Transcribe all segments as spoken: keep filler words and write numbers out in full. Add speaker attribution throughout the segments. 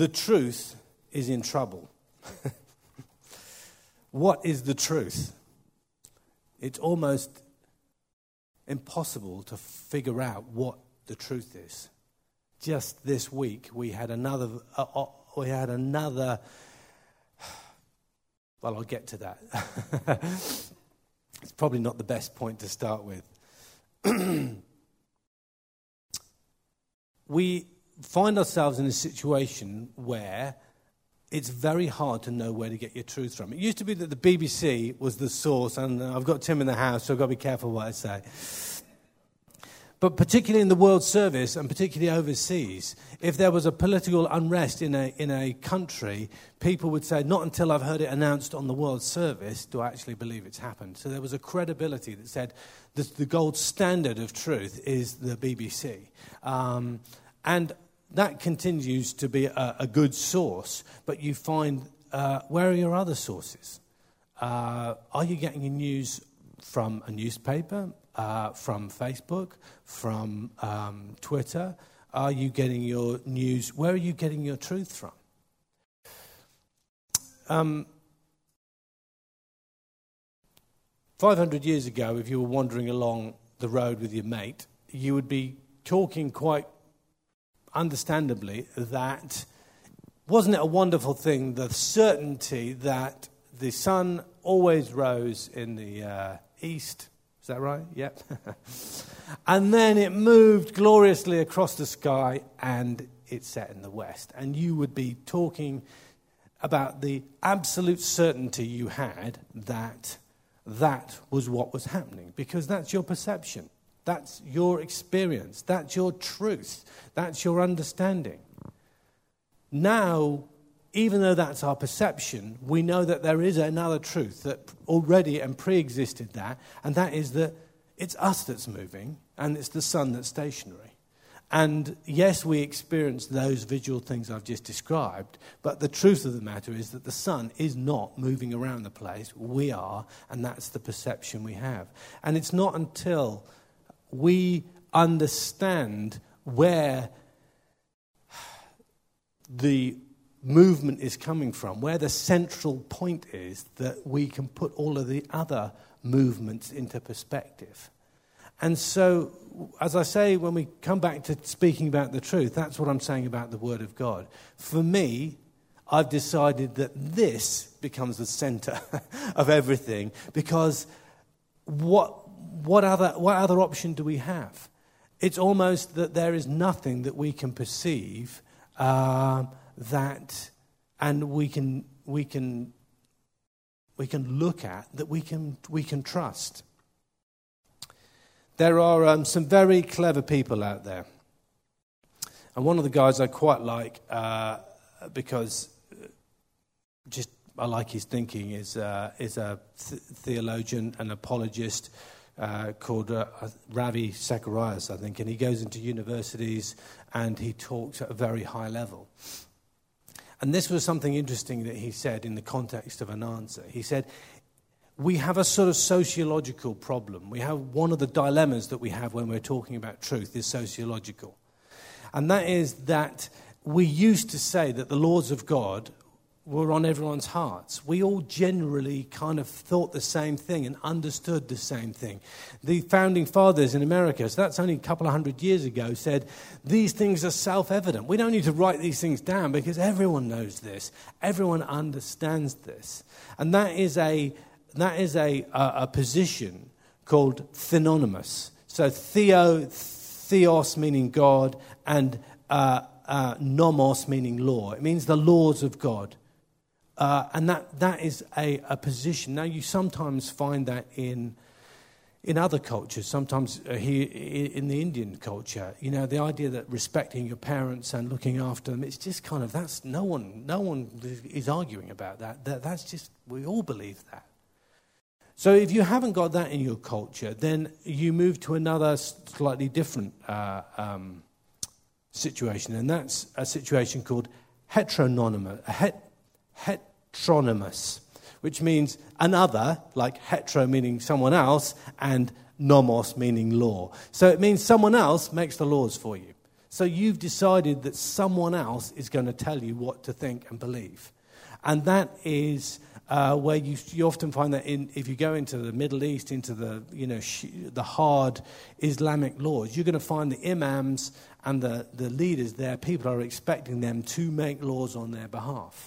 Speaker 1: the truth is in trouble. What is the truth? It's almost impossible to figure out what the truth is. Just this week, we had another. Uh, uh, we had another. Well, I'll get to that. It's probably not the best point to start with. We find ourselves in a situation where it's very hard to know where to get your truth from. It used to be that the B B C was the source, and I've got Tim in the house, so I've got to be careful what I say. But particularly in the World Service, and particularly overseas, if there was a political unrest in a in a country, people would say, not until I've heard it announced on the World Service do I actually believe it's happened. So there was a credibility that said the, the gold standard of truth is the B B C. Um, and that continues to be a, a good source, but you find, uh, where are your other sources? Uh, are you getting your news from a newspaper? Uh, from Facebook, from um, Twitter? Are you getting your news? Where are you getting your truth from? Um, five hundred years ago, if you were wandering along the road with your mate, you would be talking quite understandably that, wasn't it a wonderful thing, the certainty that the sun always rose in the uh, east. Is that right? Yep. And then it moved gloriously across the sky and it set in the west. And you would be talking about the absolute certainty you had that that was what was happening, because that's your perception. That's your experience. That's your truth. That's your understanding. Now, even though that's our perception, we know that there is another truth that already and pre-existed that, and that is that it's us that's moving and it's the sun that's stationary. And yes, we experience those visual things I've just described, but the truth of the matter is that the sun is not moving around the place. We are, and that's the perception we have. And it's not until we understand where the movement is coming from, where the central point is, that we can put all of the other movements into perspective. And so, as I say, when we come back to speaking about the truth, that's what I'm saying about the Word of God. For me, I've decided that this becomes the center of everything, because what what other what other option do we have? It's almost that there is nothing that we can perceive uh, that, and we can we can we can look at that we can we can trust. There are um, some very clever people out there, and one of the guys I quite like uh, because just I like his thinking is uh, is a th- theologian and apologist uh, called uh, Ravi Zacharias, I think, and he goes into universities and he talks at a very high level. And this was something interesting that he said in the context of an answer. He said, we have a sort of sociological problem. We have one of the dilemmas that we have when we're talking about truth is sociological. And that is that we used to say that the laws of God were on everyone's hearts. We all generally kind of thought the same thing and understood the same thing. The founding fathers in America, so that's only a couple of hundred years ago, said these things are self-evident. We don't need to write these things down because everyone knows this. Everyone understands this. And that is a that is a a, a position called theonomos. So theo, theos meaning God, and uh, uh, nomos meaning law. It means the laws of God. Uh, and that, that is a, a position. Now, you sometimes find that in in other cultures, sometimes uh, here in the Indian culture, you know, the idea that respecting your parents and looking after them, it's just kind of, that's, no one no one is arguing about that. that. That's just, we all believe that. So if you haven't got that in your culture, then you move to another slightly different uh, um, situation, and that's a situation called heteronymous. Het- heteronymous, which means another, like hetero meaning someone else, and nomos meaning law. So it means someone else makes the laws for you. So you've decided that someone else is going to tell you what to think and believe. And that is uh, where you, you often find that in, if you go into the Middle East, into the you know sh- the hard Islamic laws, you're going to find the imams and the, the leaders there, people are expecting them to make laws on their behalf.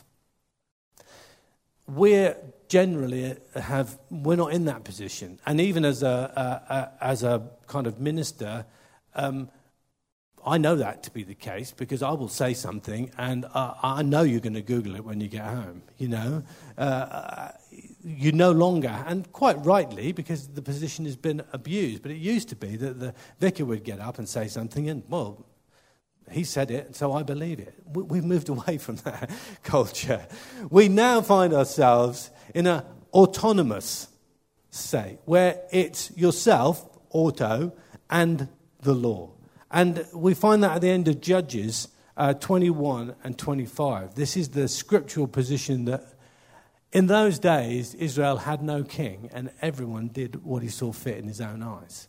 Speaker 1: We're generally have we're not in that position, and even as a, a, a as a kind of minister, um, I know that to be the case because I will say something, and uh, I know you're going to Google it when you get home. You know, uh, you no longer, and quite rightly, because the position has been abused. But it used to be that the vicar would get up and say something, and well, he said it, so I believe it. We've moved away from that culture. We now find ourselves in an autonomous state where it's yourself, auto, and the law. And we find that at the end of Judges uh, twenty-one and twenty-five. This is the scriptural position that in those days Israel had no king and everyone did what he saw fit in his own eyes.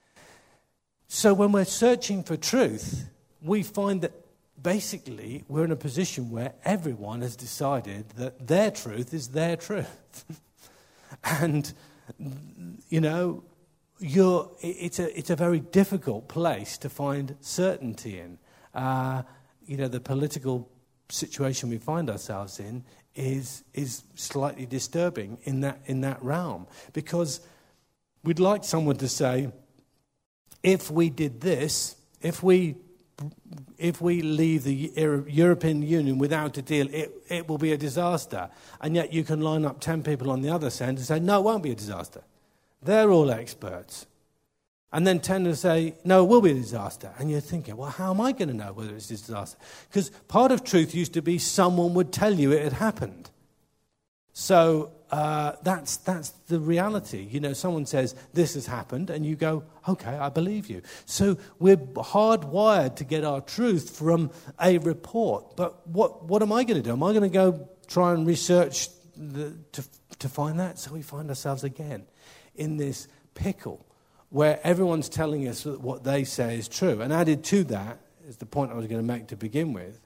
Speaker 1: So when we're searching for truth, we find that basically we're in a position where everyone has decided that their truth is their truth. And, you know, you're, it's a it's a very difficult place to find certainty in. Uh, you know, the political situation we find ourselves in is is slightly disturbing in that in that realm, because we'd like someone to say, if we did this, if we if we leave the European Union without a deal, it, it will be a disaster. And yet you can line up ten people on the other side and say, no, it won't be a disaster. They're all experts. And then ten will say, no, it will be a disaster. And you're thinking, well, how am I going to know whether it's a disaster? Because part of truth used to be someone would tell you it had happened. So uh, that's that's the reality. You know, someone says, this has happened, and you go, okay, I believe you. So we're hardwired to get our truth from a report. But what, what am I going to do? Am I going to go try and research the, to, to find that? So we find ourselves again in this pickle where everyone's telling us that what they say is true. And added to that is the point I was going to make to begin with.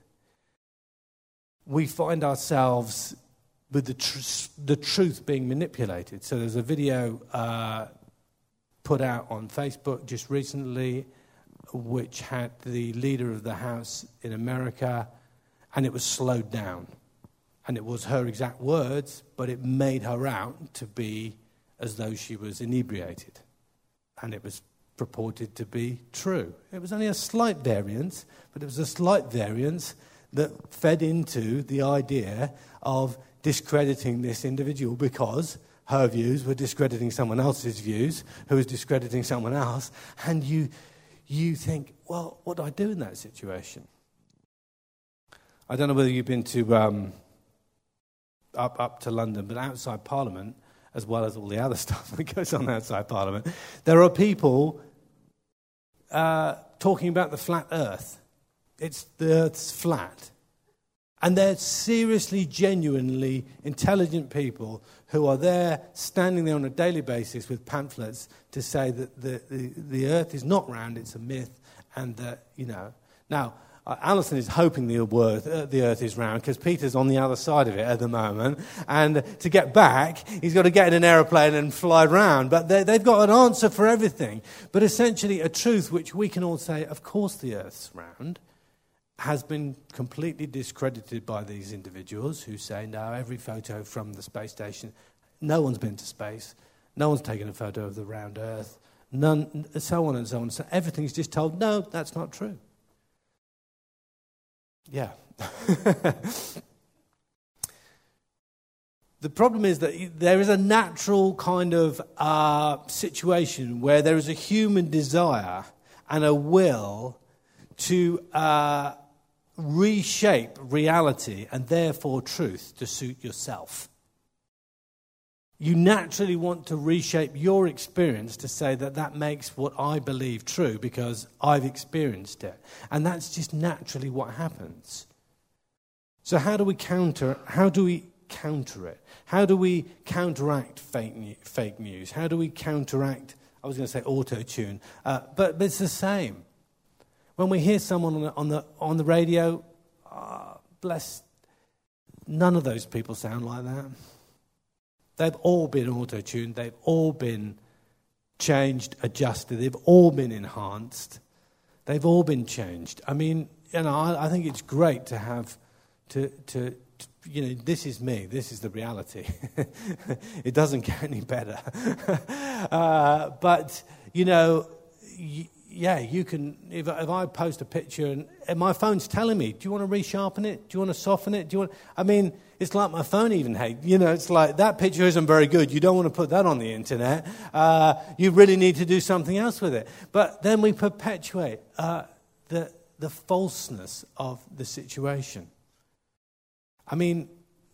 Speaker 1: We find ourselves with the, tr- the truth being manipulated. So there's a video uh, put out on Facebook just recently which had the leader of the House in America, and it was slowed down. And it was her exact words, but it made her out to be as though she was inebriated. And it was purported to be true. It was only a slight variance, but it was a slight variance that fed into the idea of discrediting this individual because her views were discrediting someone else's views, who was discrediting someone else. And you you think, well, what do I do in that situation? I don't know whether you've been to um, up up to London, but outside Parliament, as well as all the other stuff that goes on outside Parliament, there are people uh, talking about the flat earth. It's the earth's flat. And they're seriously, genuinely intelligent people who are there, standing there on a daily basis with pamphlets to say that the, the, the earth is not round, it's a myth, and that, you know. Now, uh, Alison is hoping the earth, uh, the earth is round because Peter's on the other side of it at the moment, and to get back, he's got to get in an aeroplane and fly round. But they, they've got an answer for everything. But essentially a truth which we can all say, of course the earth's round, has been completely discredited by these individuals who say, no, every photo from the space station, no one's been to space, no one's taken a photo of the round earth, none, so on and so on. So everything's just told, no, that's not true. Yeah. The problem is that there is a natural kind of uh, situation where there is a human desire and a will to uh, reshape reality and therefore truth to suit yourself. You naturally want to reshape your experience to say that that makes what I believe true because I've experienced it. And that's just naturally what happens. So how do we counter, how do we counter it? How do we counteract fake, new, fake news? How do we counteract, I was going to say auto-tune, uh, but, but it's the same. When we hear someone on the, on the, on the radio, uh, bless, none of those people sound like that. They've all been auto-tuned. They've all been changed, adjusted. They've all been enhanced. They've all been changed. I mean, you know, I, I think it's great to have, to, to, to, you know, this is me. This is the reality. It doesn't get any better. uh, but, you know, y- yeah, you can, if, if I post a picture and, and my phone's telling me, do you want to resharpen it? Do you want to soften it? Do you want, I mean, it's like my phone even hates, you know, it's like, that picture isn't very good. You don't want to put that on the internet. Uh, you really need to do something else with it. But then we perpetuate uh, the the falseness of the situation. I mean,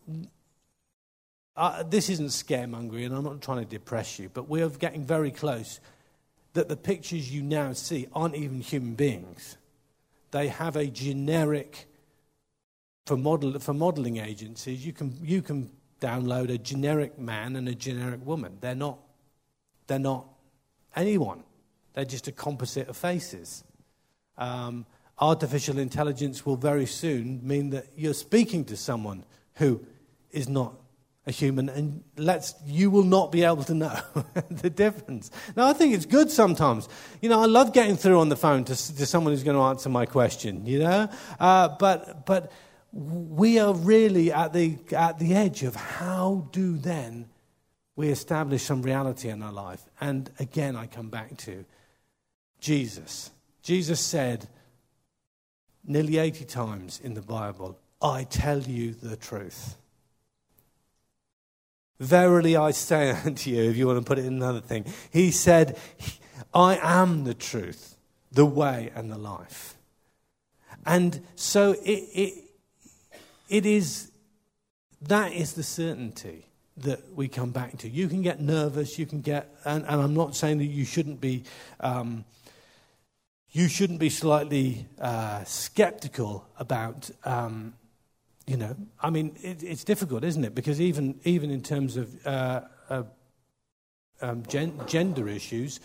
Speaker 1: uh, this isn't scaremongering, and I'm not trying to depress you, but we're getting very close that the pictures you now see aren't even human beings. They have a generic, for model for modeling agencies, you can you can download a generic man and a generic woman. They're not they're not anyone. They're just a composite of faces. Um, artificial intelligence will very soon mean that you're speaking to someone who is not a human, and let's you will not be able to know the difference. Now, I think it's good sometimes. You know, I love getting through on the phone to, to someone who's going to answer my question. You know, uh, but but we are really at the at the edge of how do then we establish some reality in our life. And again, I come back to Jesus. Jesus said nearly eighty times in the Bible, "I tell you the truth. Verily I say unto you," if you want to put it in another thing. He said, "I am the truth, the way and the life." And so it, it, it is, that is the certainty that we come back to. You can get nervous, you can get, and, and I'm not saying that you shouldn't be, um, you shouldn't be slightly uh, skeptical about um You know, I mean, it, it's difficult, isn't it? Because even even in terms of uh, uh, um, gen- gender issues,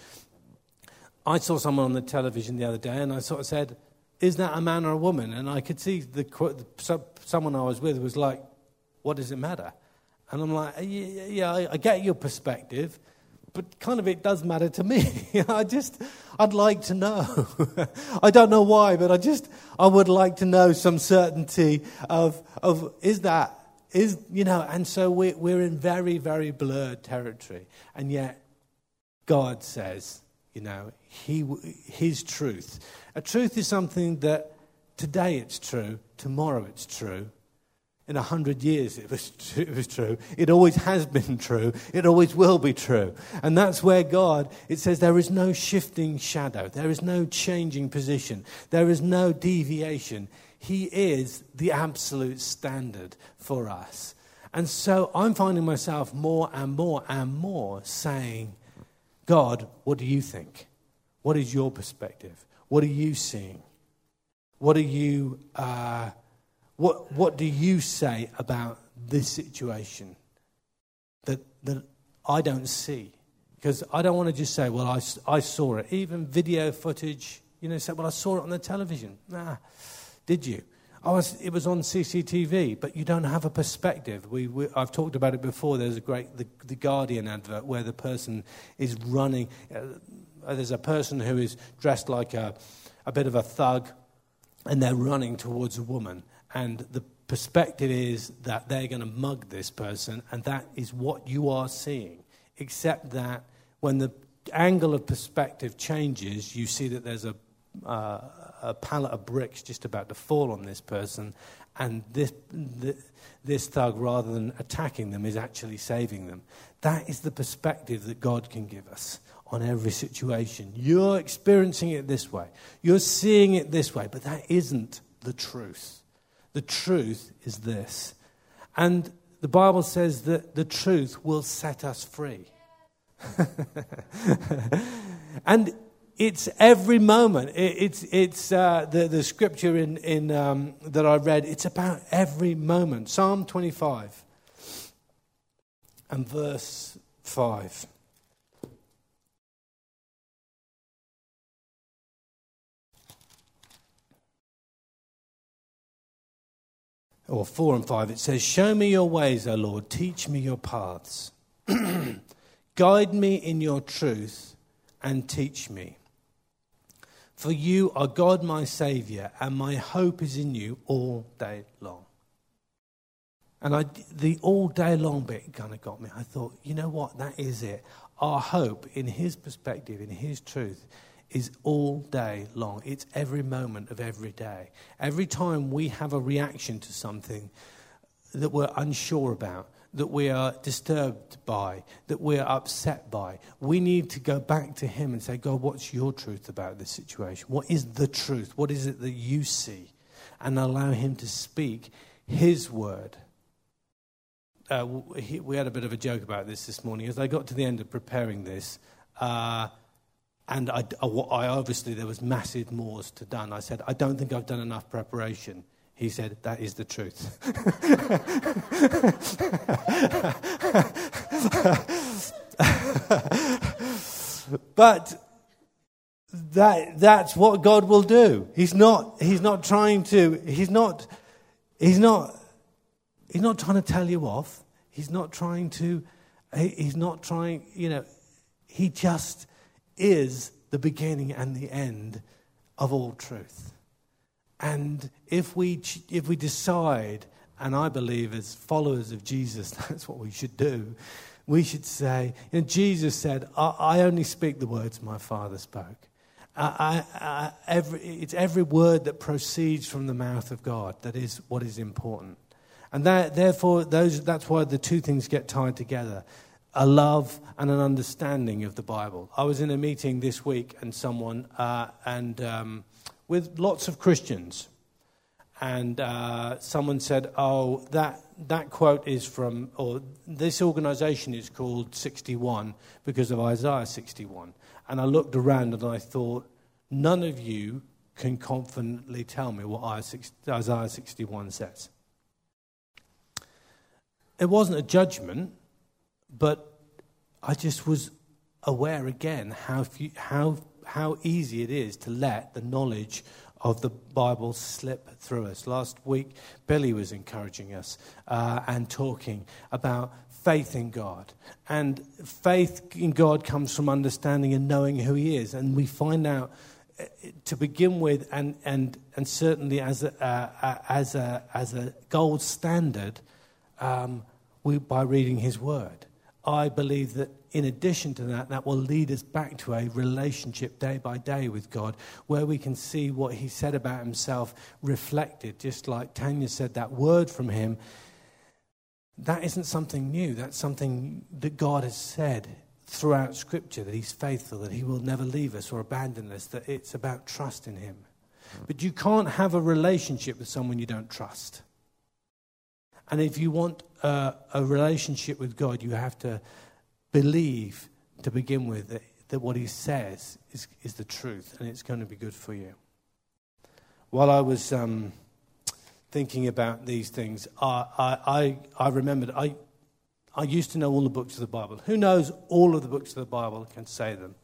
Speaker 1: I saw someone on the television the other day, and I sort of said, "Is that a man or a woman?" And I could see the, the someone I was with was like, "What does it matter?" And I'm like, "Yeah, yeah I, I get your perspective, but kind of it does matter to me. I just, I'd like to know. I don't know why, but I just, I would like to know some certainty of, of is that, is, you know," and so we're, we're in very, very blurred territory. And yet God says, you know, he, his truth. A truth is something that today it's true, tomorrow it's true. In a hundred years it was, it was true. It always has been true. It always will be true. And that's where God, it says there is no shifting shadow. There is no changing position. There is no deviation. He is the absolute standard for us. And so I'm finding myself more and more and more saying, "God, what do you think? What is your perspective? What are you seeing? What are you... Uh, What what do you say about this situation that that I don't see?" Because I don't want to just say, "Well, I, I saw it." Even video footage, you know, say, "Well, I saw it on the television." Nah, did you? I was. It was on C C T V, but you don't have a perspective. We, we I've talked about it before. There's a great the, the Guardian advert where the person is running. Uh, there's a person who is dressed like a a bit of a thug, and they're running towards a woman. And the perspective is that they're going to mug this person, and that is what you are seeing. Except that when the angle of perspective changes, you see that there's a, uh, a pallet of bricks just about to fall on this person, and this, the, this thug, rather than attacking them, is actually saving them. That is the perspective that God can give us on every situation. You're experiencing it this way. You're seeing it this way, but that isn't the truth. The truth is this. And the Bible says that the truth will set us free. And it's every moment. It, it's it's uh, the, the scripture in, in um, that I read, it's about every moment. Psalm twenty-five and verse five. or four and five, it says, "Show me your ways, O Lord, teach me your paths. Guide me in your truth and teach me. For you are God my Saviour, and my hope is in you all day long." And I, the all day long bit kind of got me. I thought, you know what, that is it. Our hope in his perspective, in his truth, is all day long. It's every moment of every day. Every time we have a reaction to something that we're unsure about, that we are disturbed by, that we're upset by, we need to go back to him and say, God, what's your truth about this situation? What is the truth? What is it that you see? And allow him to speak his word. Uh, we had a bit of a joke about this this morning. As I got to the end of preparing this, uh, and I, I obviously there was massive more to done. I said, I don't think I've done enough preparation. He said, that is the truth. But that that's what God will do. He's not he's not trying to he's not he's not he's not trying to tell you off. He's not trying to he's not trying, you know, he just is the beginning and the end of all truth. And if we if we decide, and I believe as followers of Jesus, that's what we should do, we should say, you know, Jesus said, I, I only speak the words my Father spoke. I, I, I, every, it's every word that proceeds from the mouth of God that is what is important. And that, therefore, those that's why the two things get tied together. A love and an understanding of the Bible. I was in a meeting this week and someone, uh, and um, with lots of Christians. And uh, someone said, oh, that that quote is from, or this organization is called sixty-one because of Isaiah sixty-one. And I looked around and I thought, none of you can confidently tell me what Isaiah sixty-one says. It wasn't a judgment. But I just was aware again how few, how how easy it is to let the knowledge of the Bible slip through us. Last week, Billy was encouraging us uh, and talking about faith in God. And faith in God comes from understanding and knowing who he is. And we find out, uh, to begin with, and and and certainly as a uh, as a as a gold standard, um, we by reading his word. I believe that in addition to that, that will lead us back to a relationship day by day with God, where we can see what he said about himself reflected, just like Tanya said, that word from him. That isn't something new. That's something that God has said throughout Scripture, that he's faithful, that he will never leave us or abandon us, that it's about trust in him. But you can't have a relationship with someone you don't trust. And if you want uh, a relationship with God, you have to believe, to begin with, that, that what he says is, is the truth, and it's going to be good for you. While I was um, thinking about these things, I, I, I, I remembered I, I used to know all the books of the Bible. Who knows all of the books of the Bible can say them?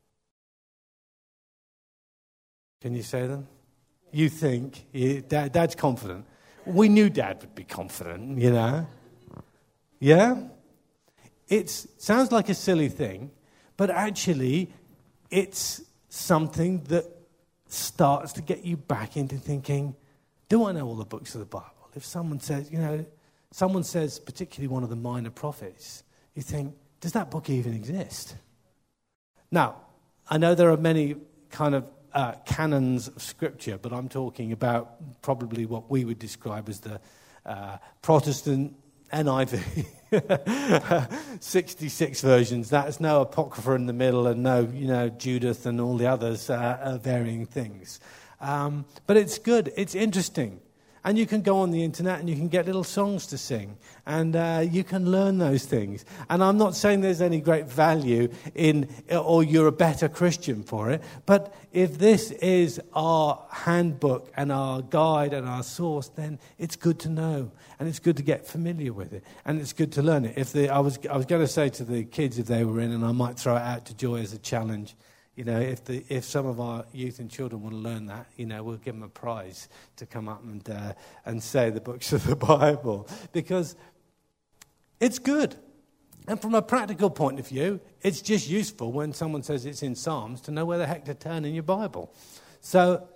Speaker 1: Can you say them? You think? You, Dad, Dad's confident. We knew Dad would be confident, you know. Yeah? It sounds like a silly thing, but actually it's something that starts to get you back into thinking, do I know all the books of the Bible? If someone says, you know, someone says, particularly one of the minor prophets, you think, does that book even exist? Now, I know there are many kind of Uh, canons of Scripture, but I'm talking about probably what we would describe as the uh, Protestant N I V, sixty-six versions. That's no Apocrypha in the middle, and no, you know, Judith and all the others, uh, uh, varying things. Um, but it's good. It's interesting. And you can go on the internet and you can get little songs to sing. And uh, you can learn those things. And I'm not saying there's any great value in, or you're a better Christian for it. But if this is our handbook and our guide and our source, then it's good to know. And it's good to get familiar with it. And it's good to learn it. If the, I was I was going to say to the kids if they were in, and I might throw it out to Joy as a challenge, You know, if the if some of our youth and children want to learn that, you know, we'll give them a prize to come up and uh, and say the books of the Bible, because it's good. And from a practical point of view, it's just useful when someone says it's in Psalms to know where the heck to turn in your Bible. So,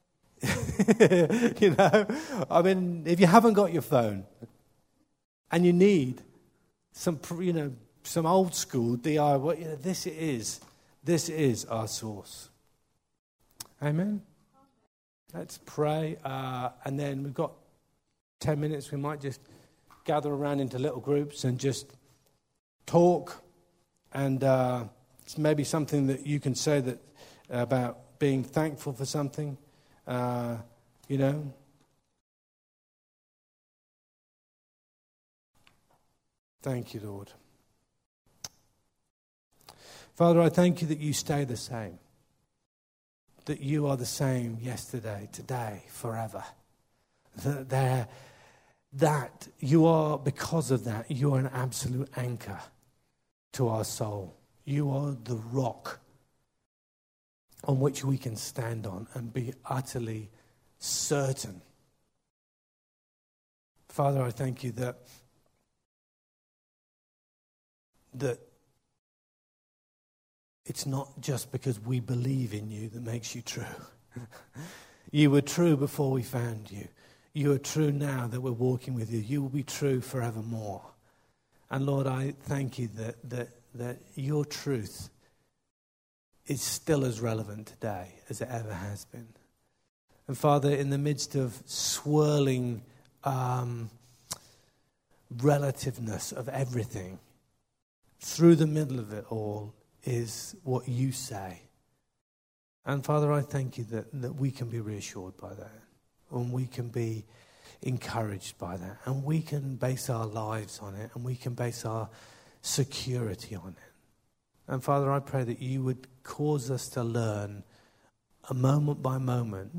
Speaker 1: you know, I mean, if you haven't got your phone and you need some, you know, some old school D I Y, you know, this it is. This is our source. Amen? Let's pray. Uh, and then we've got ten minutes. We might just gather around into little groups and just talk. And uh, it's maybe something that you can say that about being thankful for something. Uh, you know. Thank you, Lord. Father, I thank you that you stay the same, that you are the same yesterday, today, forever. That, there, that you are, because of that, you are an absolute anchor to our soul. You are the rock on which we can stand on and be utterly certain. Father, I thank you that that it's not just because we believe in you that makes you true. You were true before we found you. You are true now that we're walking with you. You will be true forevermore. And Lord, I thank you that that, that your truth is still as relevant today as it ever has been. And Father, in the midst of swirling um, relativeness of everything, through the middle of it all is what you say. And Father, I thank you that, that we can be reassured by that. And we can be encouraged by that. And we can base our lives on it. And we can base our security on it. And Father, I pray that you would cause us to learn a moment by moment,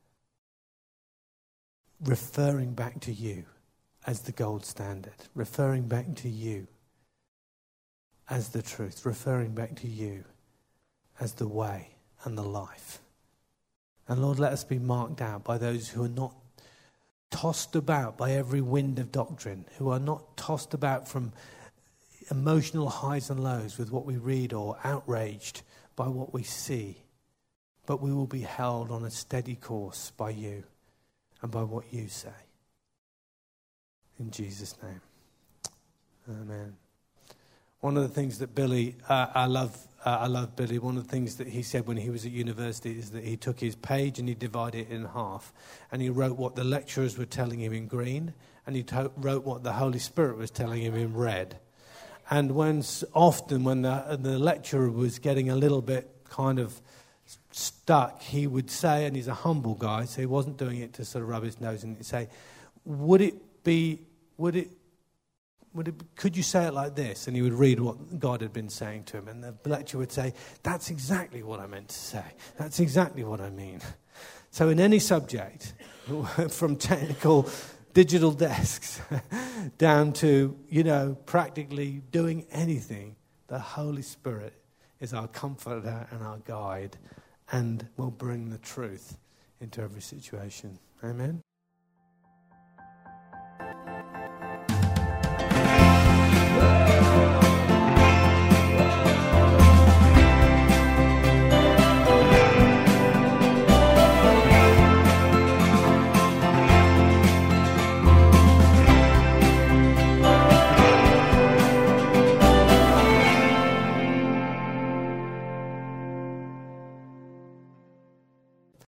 Speaker 1: referring back to you as the gold standard. Referring back to you as the truth, referring back to you as the way and the life. And Lord, let us be marked out by those who are not tossed about by every wind of doctrine, who are not tossed about from emotional highs and lows with what we read or outraged by what we see, but we will be held on a steady course by you and by what you say. In Jesus' name. Amen. One of the things that Billy, uh, I love, uh, I love Billy. One of the things that he said when he was at university is that he took his page and he divided it in half, and he wrote what the lecturers were telling him in green, and he to- wrote what the Holy Spirit was telling him in red. And when often when the, the lecturer was getting a little bit kind of stuck, he would say, and he's a humble guy, so he wasn't doing it to sort of rub his nose, and he'd say, "Would it be? Would it?" Would it, could you say it like this? And he would read what God had been saying to him. And the lecturer would say, that's exactly what I meant to say. That's exactly what I mean. So in any subject, from technical digital desks down to, you know, practically doing anything, the Holy Spirit is our comforter and our guide and will bring the truth into every situation. Amen?